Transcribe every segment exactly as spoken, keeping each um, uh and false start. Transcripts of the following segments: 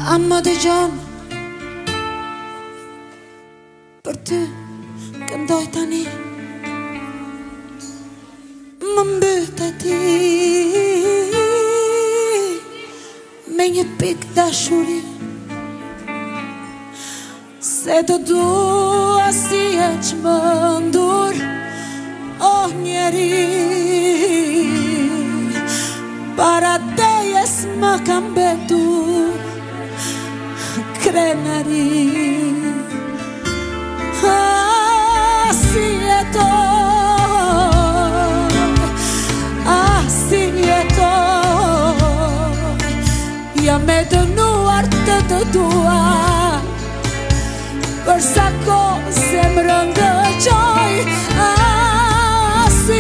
Amma dëgjon për ty këndoj tani, më mbyt e ti me një pik dashuri, se të dua si e çmendur, oh njeri, para teje s'më kam betur krenari. Ah, si jetoj, ah, si jetoj, jam e dënuar të të dua, për sa kohë zemrën dëgjoj, ah, si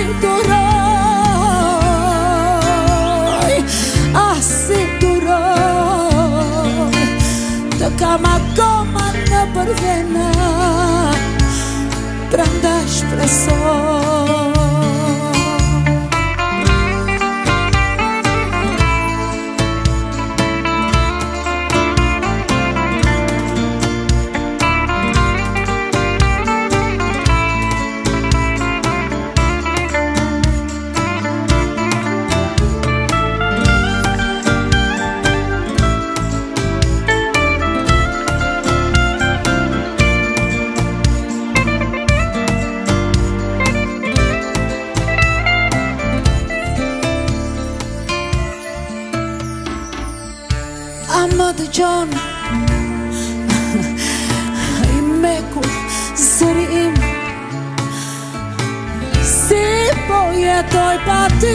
duroj, ah, si duroj, të kam akoma në përvena, prandaj shpresoj. Amma dëgjon i mekur zëri im, si po jetoj pa ty,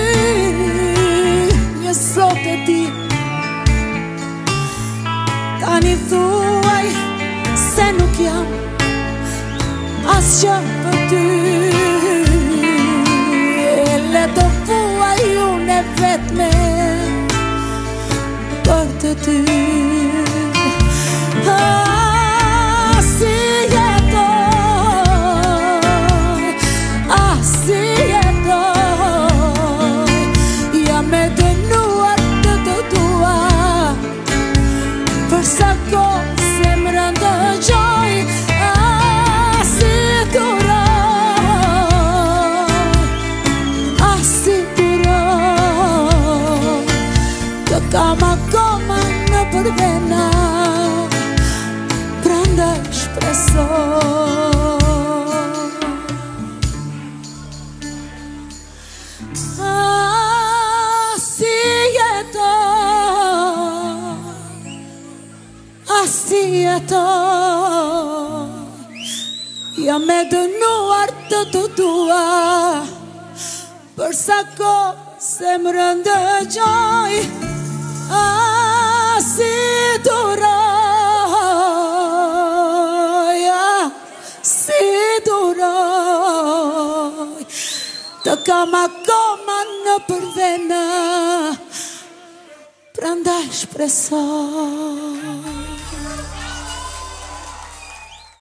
një sot e di, tani thuaj se nuk jam asgjë për ty, le të thuaj unë e vetme për të ty. Ah, si jetoj, ah, si jetoj, jam e dënuar të të dua, për sa kohë zemrën dëgjoj, ah, si duroj, ah, si duroj, të kam akoma në përvena, prandaj shpresoj. Ah, si jetoj, ah, si jetoj, jam e dënuar të të dua, për sa kohë zemrën dëgjoj, ah, si duroj, ah, si duroj, të kam akoma në përvena, prandaj shpresoj.